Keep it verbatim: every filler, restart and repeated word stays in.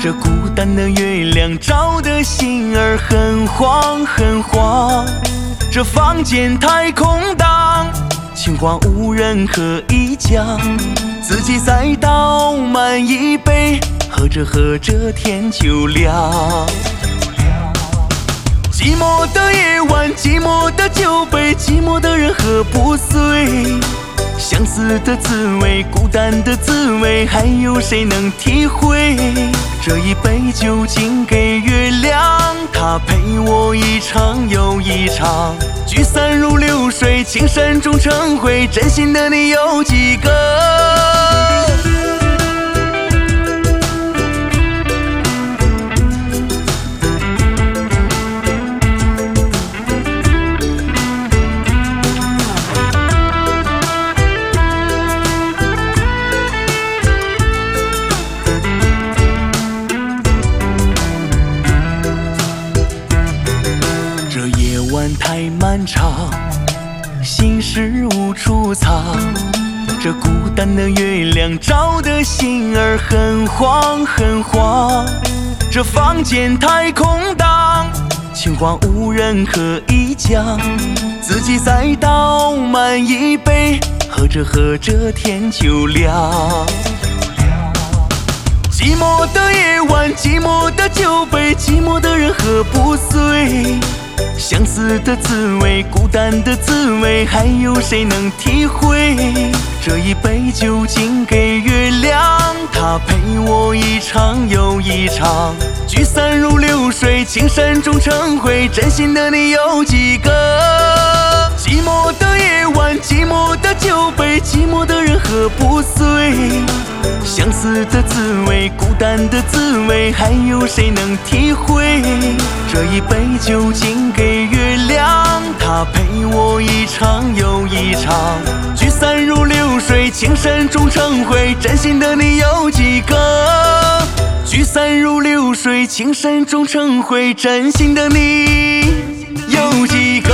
这孤单的月亮照得心儿很慌很慌，这房间太空荡，情话无人可以讲，自己再倒满一杯，喝着喝着天就亮。寂寞的夜晚，寂寞的酒杯，寂寞的人喝不醉。相思的滋味，孤单的滋味，还有谁能体会？这一杯酒敬给月亮，它陪我一场又一场。聚散如流水，情深终成灰，真心的你有几个？这夜晚太漫长，心事无处藏，这孤单的月亮照得心儿很慌很慌，这房间太空荡，情话无人可以讲，自己再倒满一杯，喝着喝着天就亮。寂寞的夜晚，寂寞的酒杯，寂寞的人喝不醉。相思的滋味，孤单的滋味，还有谁能体会？这一杯酒敬给月亮，它陪我一场又一场。聚散如流水，情深终成灰，真心的你有几个？寂寞的夜晚，寂寞的酒杯，寂寞的人喝不醉。相思的滋味，孤单的滋味，还有谁能体会？这一杯酒敬给月亮，它陪我一场又一场。聚散如流水，情深终成灰，真心的你有几个？聚散如流水，情深终成灰，真心的你有几个？